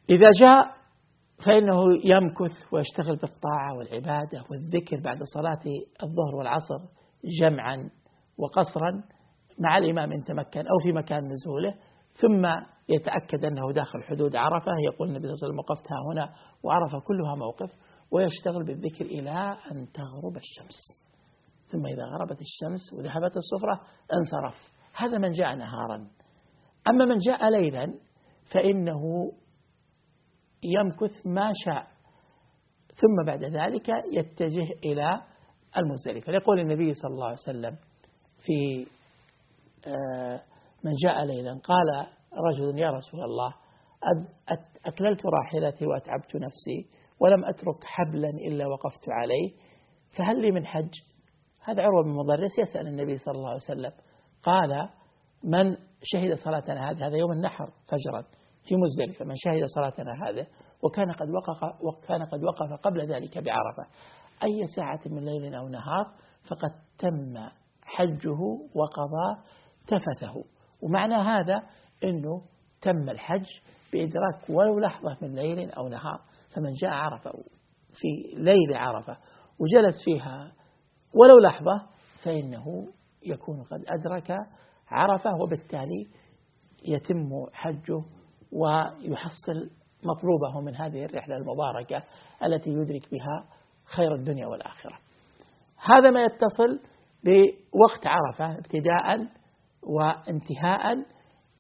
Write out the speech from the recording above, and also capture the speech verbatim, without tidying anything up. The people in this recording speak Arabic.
إذا جاء فإنه يمكث ويشتغل بالطاعة والعبادة والذكر بعد صلاة الظهر والعصر جمعا وقصرا مع الإمام إن تمكن أو في مكان نزوله، ثم يتأكد أنه داخل حدود عرفة. يقول النبي صلى الله عليه وسلم وقفتها هنا، وعرفة كلها موقف، ويشتغل بالذكر إلى أن تغرب الشمس. ثم إذا غربت الشمس وذهبت الصفرة انصرف. هذا من جاء نهارا. أما من جاء ليلا فإنه يمكث ما شاء، ثم بعد ذلك يتجه إلى المزدلفة. يقول النبي صلى الله عليه وسلم في من جاء ليلا قال رجل: يا رسول الله، أكللت راحلتي وأتعبت نفسي ولم أترك حبلا إلا وقفت عليه، فهل لي من حج؟ هذا عروة بن مضرس يسأل النبي صلى الله عليه وسلم. قال: من شهد صلاتنا هذا، هذا يوم النحر فجرا في مزدلفة، من شهد صلاتنا هذا وكان قد وقف وكان قد وقف قبل ذلك بعرفة أي ساعة من ليل أو نهار فقد تم حجه وقضى تفثه. ومعنى هذا أنه تم الحج بإدراك ولو لحظة من ليل أو نهار. فمن جاء عرفة في ليل عرفة وجلس فيها ولو لحظة فإنه يكون قد أدرك عرفة، وبالتالي يتم حجه ويحصل مطلوبه من هذه الرحلة المباركة التي يدرك بها خير الدنيا والآخرة. هذا ما يتصل بوقت عرفة ابتداء وانتهاء